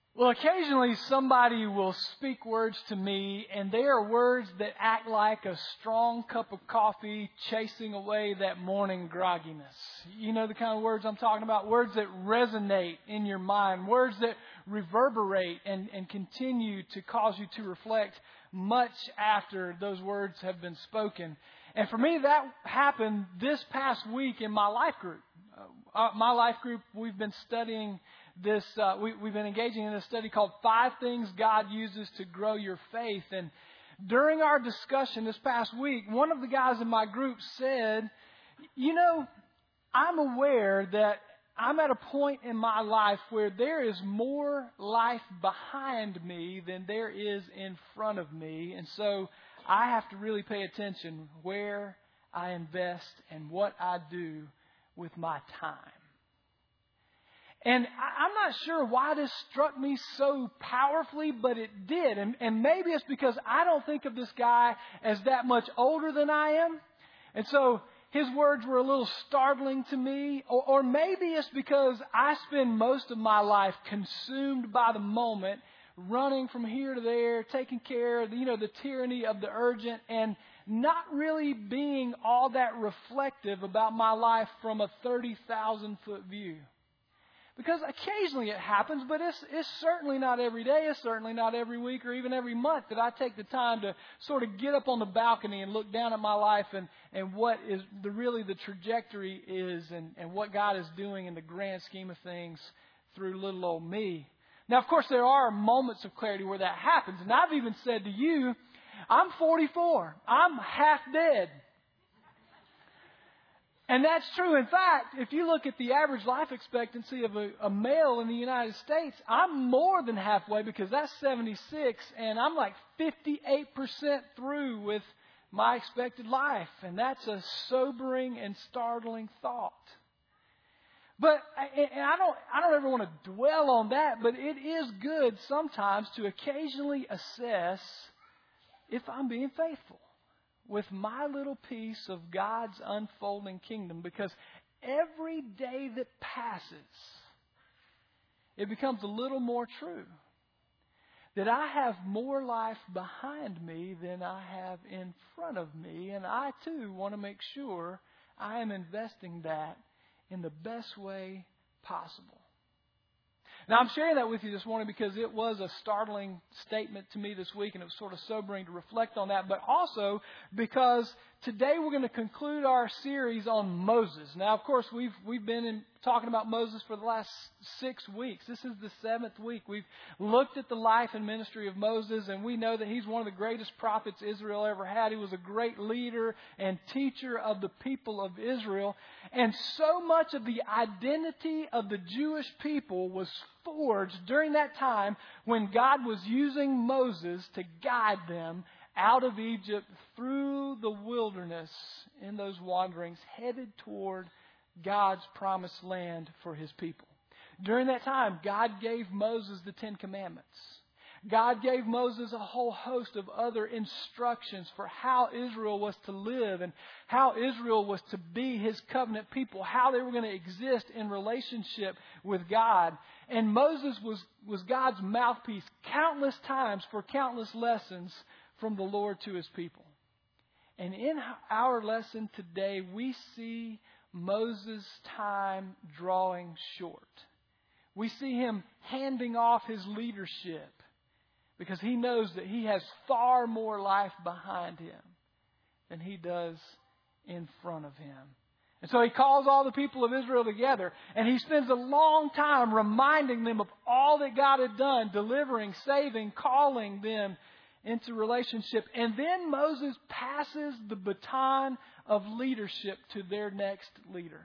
Well, occasionally somebody will speak words to me, and they are words that act like a strong cup of coffee chasing away that morning grogginess. You know the kind of words I'm talking about? Words that resonate in your mind, words that reverberate and continue to cause you to reflect much after those words have been spoken. And for me, that happened this past week in my life group. My life group, we've been studying this, we've been engaging in a study called 5 Things God Uses to Grow Your Faith. And during our discussion this past week, one of the guys in my group said, you know, I'm aware that I'm at a point in my life where there is more life behind me than there is in front of me. And so I have to really pay attention where I invest and what I do with my time. And I'm not sure why this struck me so powerfully, but it did. And maybe it's because I don't think of this guy as that much older than I am. And so his words were a little startling to me. Or maybe it's because I spend most of my life consumed by the moment, running from here to there, taking care of, the tyranny of the urgent, and not really being all that reflective about my life from a 30,000-foot view. Because occasionally it happens, but it's certainly not every day, it's certainly not every week or even every month that I take the time to sort of get up on the balcony and look down at my life and what is really the trajectory is and what God is doing in the grand scheme of things through little old me. Now, of course, there are moments of clarity where that happens. And I've even said to you, I'm 44. I'm half dead. And that's true. In fact, if you look at the average life expectancy of a male in the United States, I'm more than halfway because that's 76, and I'm like 58% through with my expected life. And that's a sobering and startling thought. But I don't ever want to dwell on that, but it is good sometimes to occasionally assess if I'm being faithful with my little piece of God's unfolding kingdom, because every day that passes, it becomes a little more true that I have more life behind me than I have in front of me, and I too want to make sure I am investing that in the best way possible. Now, I'm sharing that with you this morning because it was a startling statement to me this week, and it was sort of sobering to reflect on that, but also because today we're going to conclude our series on Moses. Now, of course, we've been talking about Moses for the last 6 weeks. This is the 7th week. We've looked at the life and ministry of Moses, and we know that he's one of the greatest prophets Israel ever had. He was a great leader and teacher of the people of Israel. And so much of the identity of the Jewish people was forged during that time when God was using Moses to guide them out of Egypt through the wilderness in those wanderings, headed toward God's promised land for His people. During that time, God gave Moses the 10 Commandments. God gave Moses a whole host of other instructions for how Israel was to live and how Israel was to be His covenant people, how they were going to exist in relationship with God. And Moses was God's mouthpiece countless times for countless lessons from the Lord to His people. And in our lesson today, we see Moses' time drawing short. We see him handing off his leadership because he knows that he has far more life behind him than he does in front of him. And so he calls all the people of Israel together, and he spends a long time reminding them of all that God had done, delivering, saving, calling them into relationship. And then Moses passes the baton of leadership to their next leader.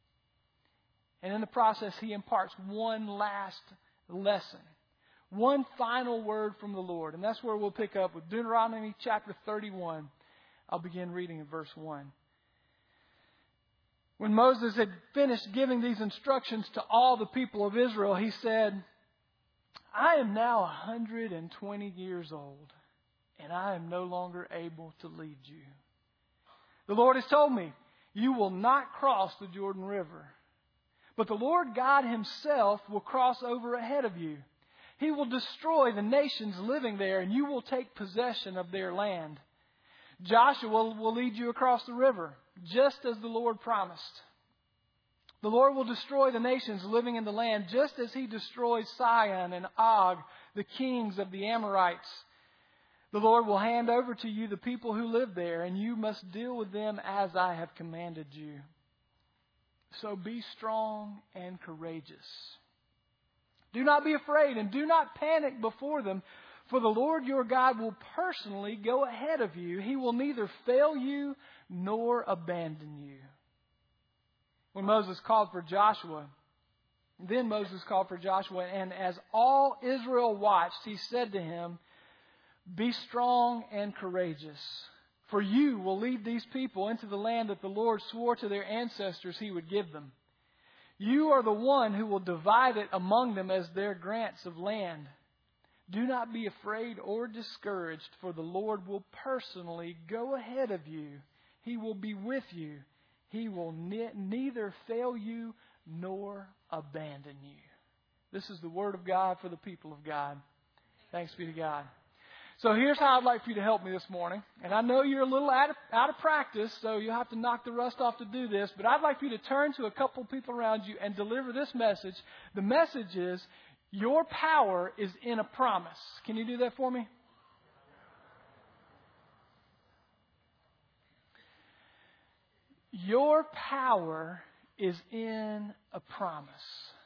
And in the process, he imparts one last lesson, one final word from the Lord. And that's where we'll pick up with Deuteronomy chapter 31. I'll begin reading in verse 1. When Moses had finished giving these instructions to all the people of Israel, he said, I am now 120 years old, and I am no longer able to lead you. The Lord has told me, you will not cross the Jordan River, but the Lord God Himself will cross over ahead of you. He will destroy the nations living there, and you will take possession of their land. Joshua will lead you across the river, just as the Lord promised. The Lord will destroy the nations living in the land, just as He destroyed Sihon and Og, the kings of the Amorites. The Lord will hand over to you the people who live there, and you must deal with them as I have commanded you. So be strong and courageous. Do not be afraid and do not panic before them, for the Lord your God will personally go ahead of you. He will neither fail you nor abandon you. When Moses called for Joshua, and as all Israel watched, he said to him, "Be strong and courageous, for you will lead these people into the land that the Lord swore to their ancestors He would give them. You are the one who will divide it among them as their grants of land. Do not be afraid or discouraged, for the Lord will personally go ahead of you. He will be with you. He will neither fail you nor abandon you." This is the Word of God for the people of God. Thanks be to God. So here's how I'd like for you to help me this morning. And I know you're a little out of practice, so you'll have to knock the rust off to do this. But I'd like for you to turn to a couple people around you and deliver this message. The message is, your power is in a promise. Can you do that for me? Your power is in a promise.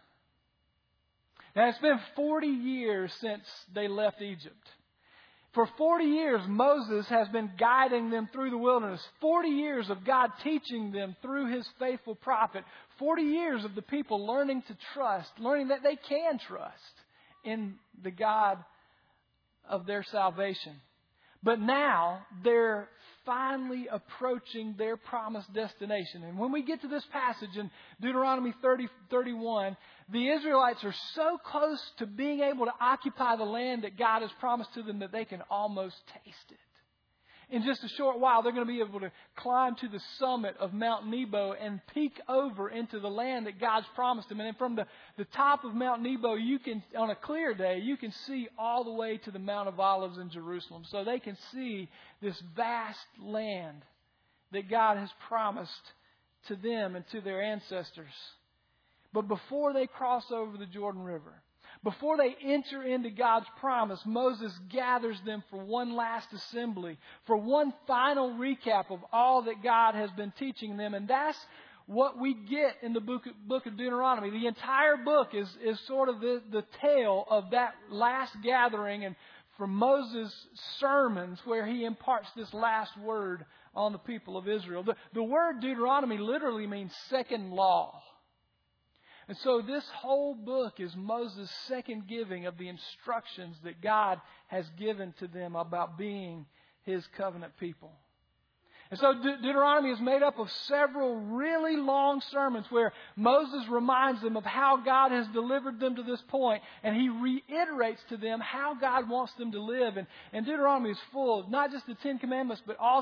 Now, it's been 40 years since they left Egypt. For 40 years, Moses has been guiding them through the wilderness. 40 years of God teaching them through His faithful prophet. 40 years of the people learning to trust, learning that they can trust in the God of their salvation. But now they're finally approaching their promised destination. And when we get to this passage in Deuteronomy 30:31, the Israelites are so close to being able to occupy the land that God has promised to them that they can almost taste it. In just a short while, they're going to be able to climb to the summit of Mount Nebo and peek over into the land that God's promised them. And then from the top of Mount Nebo, you can, on a clear day, you can see all the way to the Mount of Olives in Jerusalem. So they can see this vast land that God has promised to them and to their ancestors. But before they cross over the Jordan River, before they enter into God's promise, Moses gathers them for one last assembly, for one final recap of all that God has been teaching them. And that's what we get in the book of Deuteronomy. The entire book is sort of the tale of that last gathering and from Moses' sermons where he imparts this last word on the people of Israel. The word Deuteronomy literally means second law. And so this whole book is Moses' second giving of the instructions that God has given to them about being His covenant people. And so Deuteronomy is made up of several really long sermons where Moses reminds them of how God has delivered them to this point, and he reiterates to them how God wants them to live. And Deuteronomy is full of not just the 10 Commandments, but all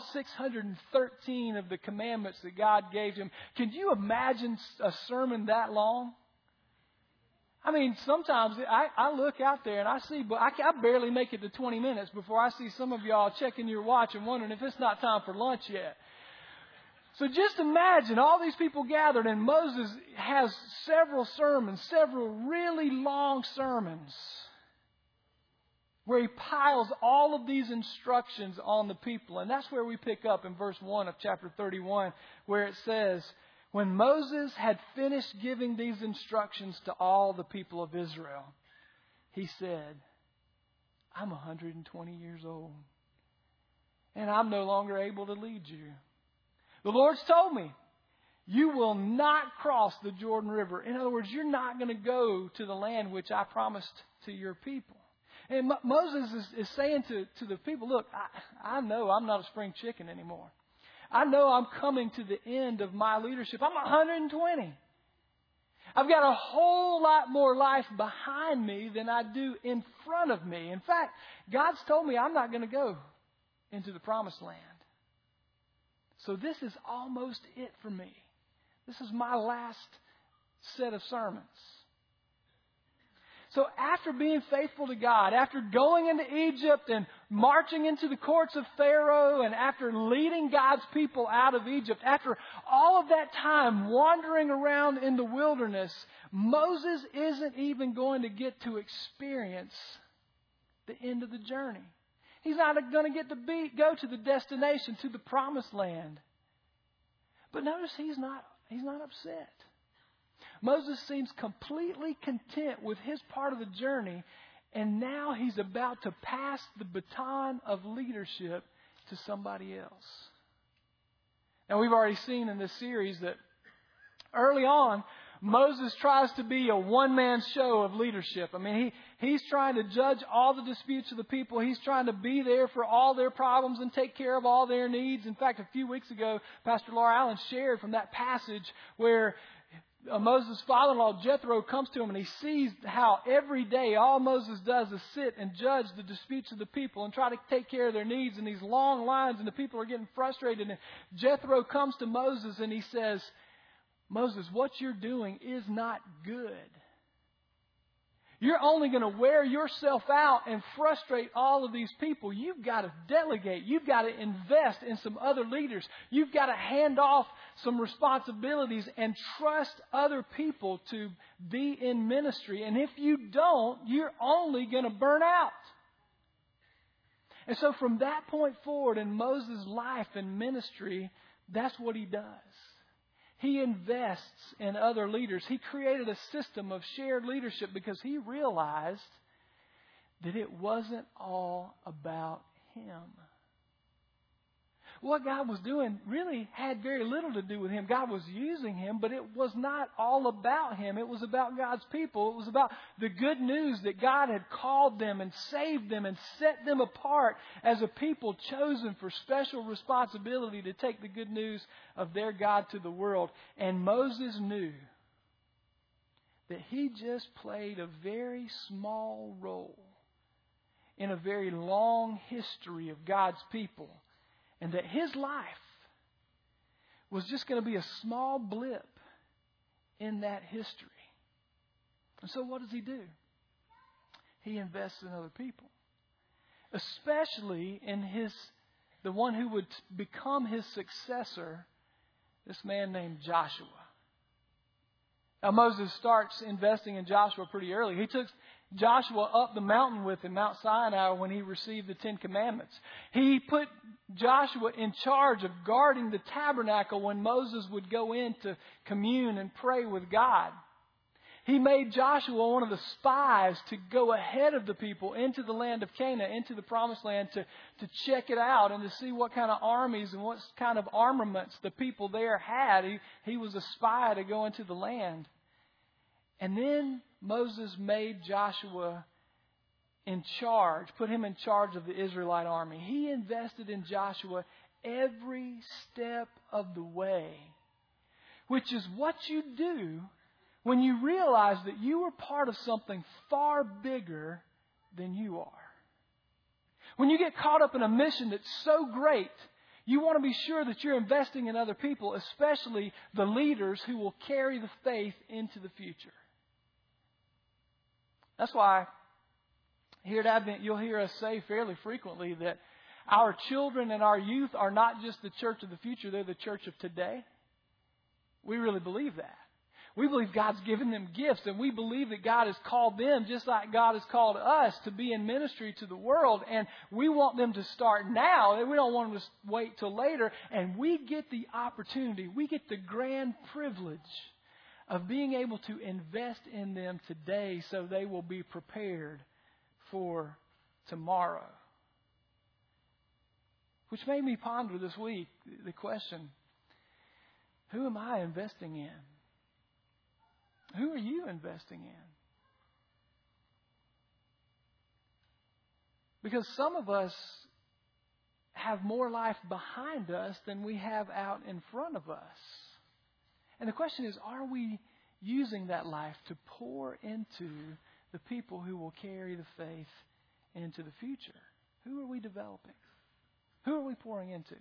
613 of the commandments that God gave him. Can you imagine a sermon that long? I mean, sometimes I look out there and I see, but I barely make it to 20 minutes before I see some of y'all checking your watch and wondering if it's not time for lunch yet. So just imagine all these people gathered, and Moses has several sermons, several really long sermons, where he piles all of these instructions on the people. And that's where we pick up in verse 1 of chapter 31, where it says, "When Moses had finished giving these instructions to all the people of Israel, he said, 'I'm 120 years old, and I'm no longer able to lead you. The Lord's told me, you will not cross the Jordan River.'" In other words, you're not going to go to the land which I promised to your people. And Moses is saying to the people, look, I know I'm not a spring chicken anymore. I know I'm coming to the end of my leadership. I'm 120. I've got a whole lot more life behind me than I do in front of me. In fact, God's told me I'm not going to go into the promised land. So this is almost it for me. This is my last set of sermons. So after being faithful to God, after going into Egypt and marching into the courts of Pharaoh, and after leading God's people out of Egypt, after all of that time wandering around in the wilderness, Moses isn't even going to get to experience the end of the journey. He's not going to get to go to the destination, to the promised land. But notice he's not upset. Moses seems completely content with his part of the journey, and now he's about to pass the baton of leadership to somebody else. Now, we've already seen in this series that early on, Moses tries to be a one-man show of leadership. I mean, he's trying to judge all the disputes of the people. He's trying to be there for all their problems and take care of all their needs. In fact, a few weeks ago, Pastor Laura Allen shared from that passage where Moses' father-in-law Jethro comes to him, and he sees how every day all Moses does is sit and judge the disputes of the people and try to take care of their needs in these long lines, and the people are getting frustrated. And Jethro comes to Moses and he says, Moses, what you're doing is not good. You're only going to wear yourself out and frustrate all of these people. You've got to delegate. You've got to invest in some other leaders. You've got to hand off some responsibilities and trust other people to be in ministry. And if you don't, you're only going to burn out. And so from that point forward in Moses' life and ministry, that's what he does. He invests in other leaders. He created a system of shared leadership because he realized that it wasn't all about him. What God was doing really had very little to do with him. God was using him, but it was not all about him. It was about God's people. It was about the good news that God had called them and saved them and set them apart as a people chosen for special responsibility to take the good news of their God to the world. And Moses knew that he just played a very small role in a very long history of God's people. And that his life was just going to be a small blip in that history. And so what does he do? He invests in other people. Especially in the one who would become his successor, this man named Joshua. Now Moses starts investing in Joshua pretty early. He took Joshua up the mountain with him, Mount Sinai, when he received the Ten Commandments. He put Joshua in charge of guarding the tabernacle when Moses would go in to commune and pray with God. He made Joshua one of the spies to go ahead of the people into the land of Canaan, into the promised land, to check it out and to see what kind of armies and what kind of armaments the people there had. He was a spy to go into the land. And then Moses made Joshua in charge, put him in charge of the Israelite army. He invested in Joshua every step of the way, which is what you do when you realize that you are part of something far bigger than you are. When you get caught up in a mission that's so great, you want to be sure that you're investing in other people, especially the leaders who will carry the faith into the future. That's why here at Advent you'll hear us say fairly frequently that our children and our youth are not just the church of the future, they're the church of today. We really believe that. We believe God's given them gifts, and we believe that God has called them just like God has called us to be in ministry to the world. And we want them to start now. We don't want them to wait till later. And we get the opportunity, we get the grand privilege of being able to invest in them today so they will be prepared for tomorrow. Which made me ponder this week the question, who am I investing in? Who are you investing in? Because some of us have more life behind us than we have out in front of us. And the question is, are we using that life to pour into the people who will carry the faith into the future? Who are we developing? Who are we pouring into?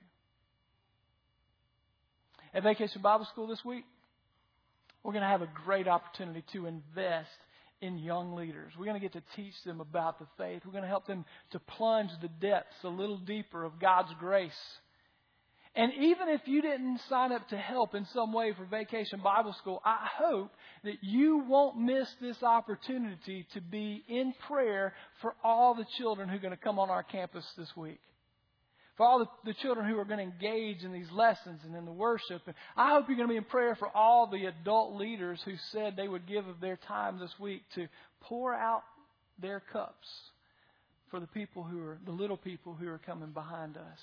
At Vacation Bible School this week, we're going to have a great opportunity to invest in young leaders. We're going to get to teach them about the faith. We're going to help them to plunge the depths a little deeper of God's grace. And even if you didn't sign up to help in some way for Vacation Bible School, I hope that you won't miss this opportunity to be in prayer for all the children who are going to come on our campus this week. For all the children who are going to engage in these lessons and in the worship. And I hope you're going to be in prayer for all the adult leaders who said they would give of their time this week to pour out their cups for the people the little people who are coming behind us.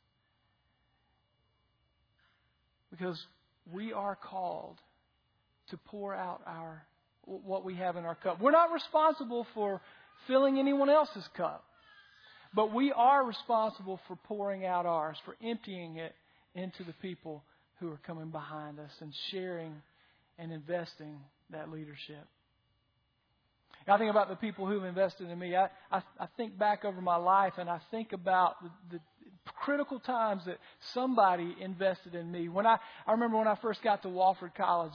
Because we are called to pour out what we have in our cup. We're not responsible for filling anyone else's cup. But we are responsible for pouring out ours, for emptying it into the people who are coming behind us and sharing and investing that leadership. I think about the people who've invested in me. I think back over my life and I think about the critical times that somebody invested in me. I remember when I first got to Wofford College,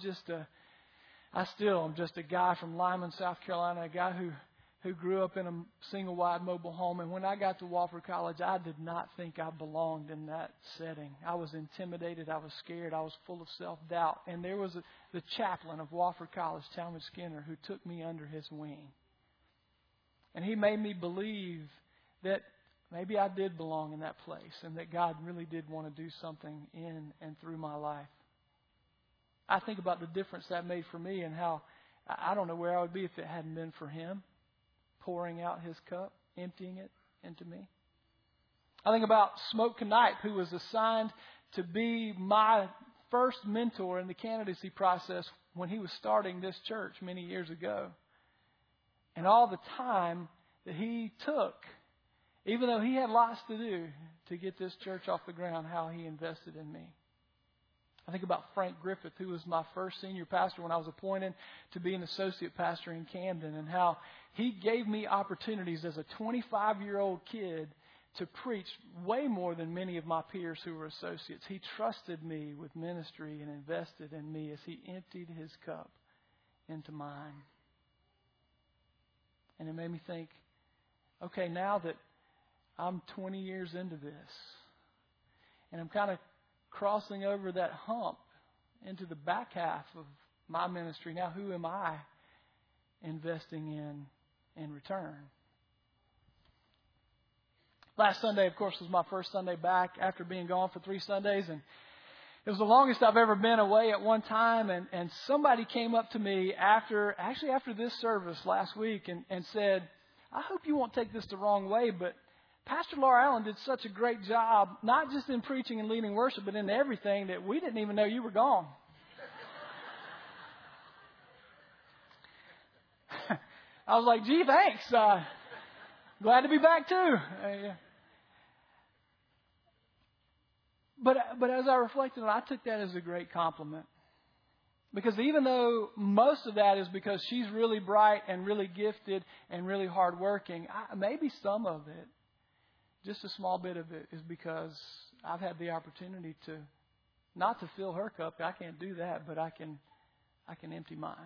I still am just a guy from Lyman, South Carolina, a guy who grew up in a single-wide mobile home. And when I got to Wofford College, I did not think I belonged in that setting. I was intimidated. I was scared. I was full of self-doubt. And there was the chaplain of Wofford College, Talmadge Skinner, who took me under his wing. And he made me believe that maybe I did belong in that place and that God really did want to do something in and through my life. I think about the difference that made for me and how I don't know where I would be if it hadn't been for him pouring out his cup, emptying it into me. I think about Smoke Knight, who was assigned to be my first mentor in the candidacy process when he was starting this church many years ago. And all the time that he took, even though he had lots to do to get this church off the ground, how he invested in me. I think about Frank Griffith, who was my first senior pastor when I was appointed to be an associate pastor in Camden, and how he gave me opportunities as a 25-year-old kid to preach way more than many of my peers who were associates. He trusted me with ministry and invested in me as he emptied his cup into mine. And it made me think, okay, now that I'm 20 years into this, and I'm kind of crossing over that hump into the back half of my ministry. Now, who am I investing in return? Last Sunday, of course, was my first Sunday back after being gone for 3 Sundays. And it was the longest I've ever been away at one time. And somebody came up to me after this service last week and said, I hope you won't take this the wrong way, but Pastor Laura Allen did such a great job, not just in preaching and leading worship, but in everything that we didn't even know you were gone. I was like, gee, thanks. Glad to be back too. But as I reflected on it, I took that as a great compliment. Because even though most of that is because she's really bright and really gifted and really hardworking, maybe some of it, just a small bit of it, is because I've had the opportunity to, not to fill her cup. I can't do that, but I can empty mine.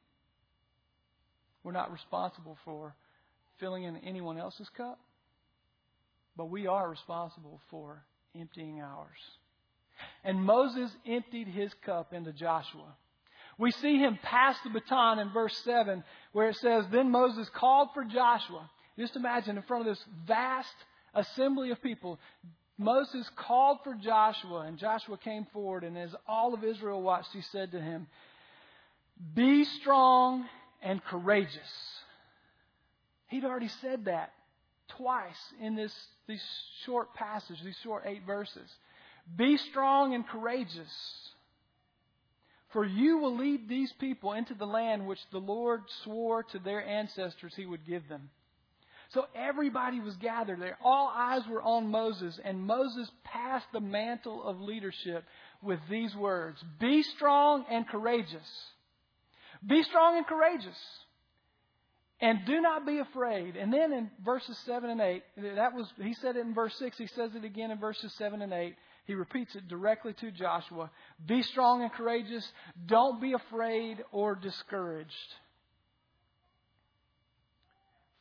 We're not responsible for filling in anyone else's cup, but we are responsible for emptying ours. And Moses emptied his cup into Joshua. We see him pass the baton in verse 7, where it says, Then Moses called for Joshua. Just imagine in front of this vast assembly of people, Moses called for Joshua, and Joshua came forward, and as all of Israel watched, he said to him, Be strong and courageous. He'd already said that twice in these short passages, these short 8 verses. Be strong and courageous, for you will lead these people into the land which the Lord swore to their ancestors he would give them. So everybody was gathered there. All eyes were on Moses, and Moses passed the mantle of leadership with these words, Be strong and courageous. Be strong and courageous. And do not be afraid. And then in verses 7 and 8, he said it in verse 6, he says it again in verses 7 and 8. He repeats it directly to Joshua. Be strong and courageous. Don't be afraid or discouraged.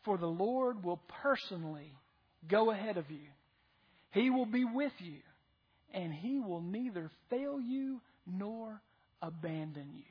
For the Lord will personally go ahead of you. He will be with you, and He will neither fail you nor abandon you.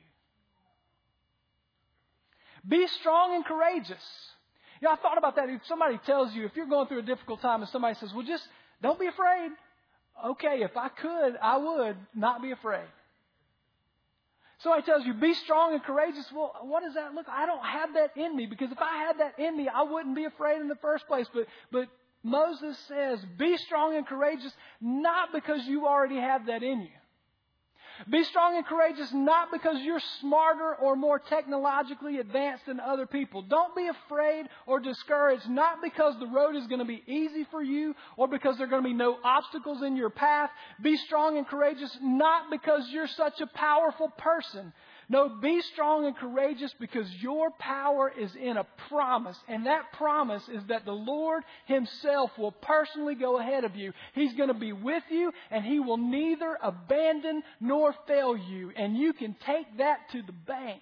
Be strong and courageous. You know, I thought about that. If somebody tells you, if you're going through a difficult time and somebody says, well, just don't be afraid. Okay, if I could, I would not be afraid. Somebody tells you, be strong and courageous. Well, what does that look like? I don't have that in me, because if I had that in me, I wouldn't be afraid in the first place. But Moses says, be strong and courageous, not because you already have that in you. Be strong and courageous not because you're smarter or more technologically advanced than other people. Don't be afraid or discouraged, not because the road is going to be easy for you or because there are going to be no obstacles in your path. Be strong and courageous not because you're such a powerful person. No, be strong and courageous because your power is in a promise. And that promise is that the Lord Himself will personally go ahead of you. He's going to be with you, and He will neither abandon nor fail you. And you can take that to the bank.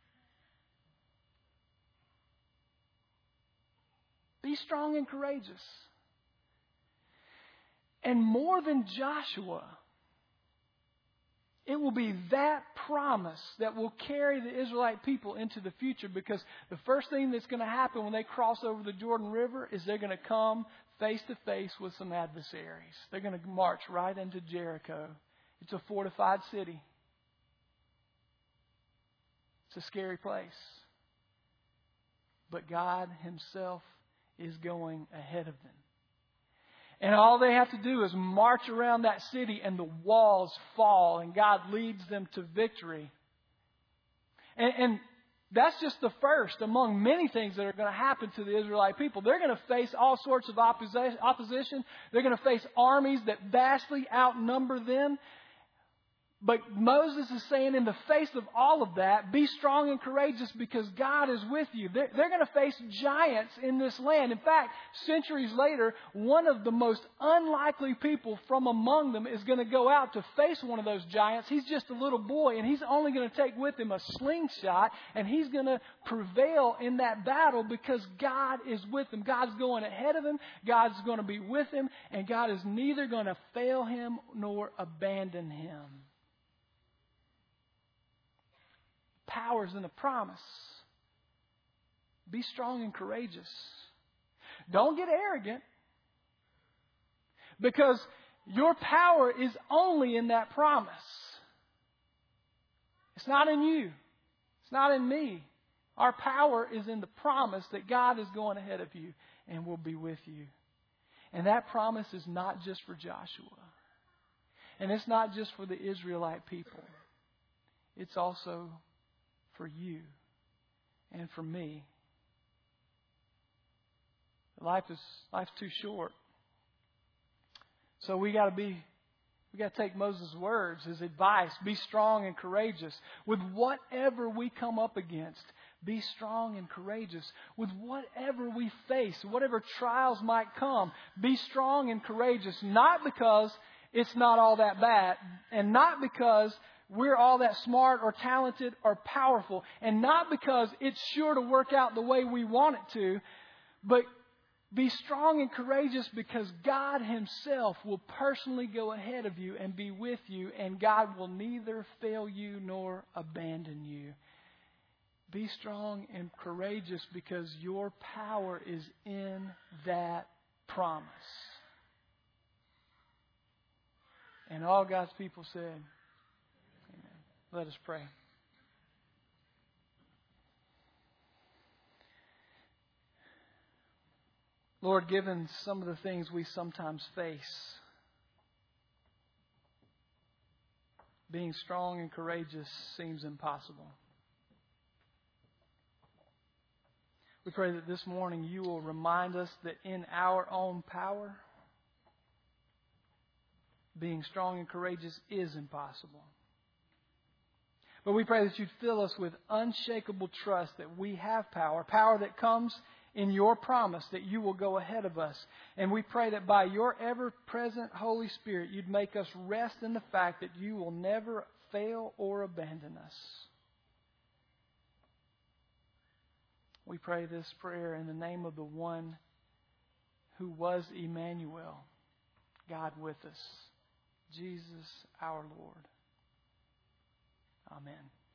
Be strong and courageous. And more than Joshua, it will be that promise that will carry the Israelite people into the future, because the first thing that's going to happen when they cross over the Jordan River is they're going to come face to face with some adversaries. They're going to march right into Jericho. It's a fortified city. It's a scary place. But God Himself is going ahead of them. And all they have to do is march around that city and the walls fall and God leads them to victory. And that's just the first among many things that are going to happen to the Israelite people. They're going to face all sorts of opposition. They're going to face armies that vastly outnumber them. But Moses is saying, in the face of all of that, be strong and courageous because God is with you. They're going to face giants in this land. In fact, centuries later, one of the most unlikely people from among them is going to go out to face one of those giants. He's just a little boy, and he's only going to take with him a slingshot, and he's going to prevail in that battle because God is with him. God's going ahead of him. God's going to be with him, and God is neither going to fail him nor abandon him. Powers in the promise. Be strong and courageous. Don't get arrogant, because your power is only in that promise. It's not in you. It's not in me. Our power is in the promise that God is going ahead of you and will be with you. And that promise is not just for Joshua. And it's not just for the Israelite people. It's also for you and for me. Life's too short. So we got to take Moses' words, his advice, be strong and courageous with whatever we come up against. Be strong and courageous with whatever we face, whatever trials might come. Be strong and courageous, not because it's not all that bad, and not because we're all that smart or talented or powerful, and not because it's sure to work out the way we want it to, but be strong and courageous because God Himself will personally go ahead of you and be with you, and God will neither fail you nor abandon you. Be strong and courageous because your power is in that promise. And all God's people said, let us pray. Lord, given some of the things we sometimes face, being strong and courageous seems impossible. We pray that this morning you will remind us that in our own power, being strong and courageous is impossible. But we pray that you'd fill us with unshakable trust that we have power that comes in your promise that you will go ahead of us. And we pray that by your ever-present Holy Spirit, you'd make us rest in the fact that you will never fail or abandon us. We pray this prayer in the name of the one who was Emmanuel, God with us, Jesus our Lord. Amen.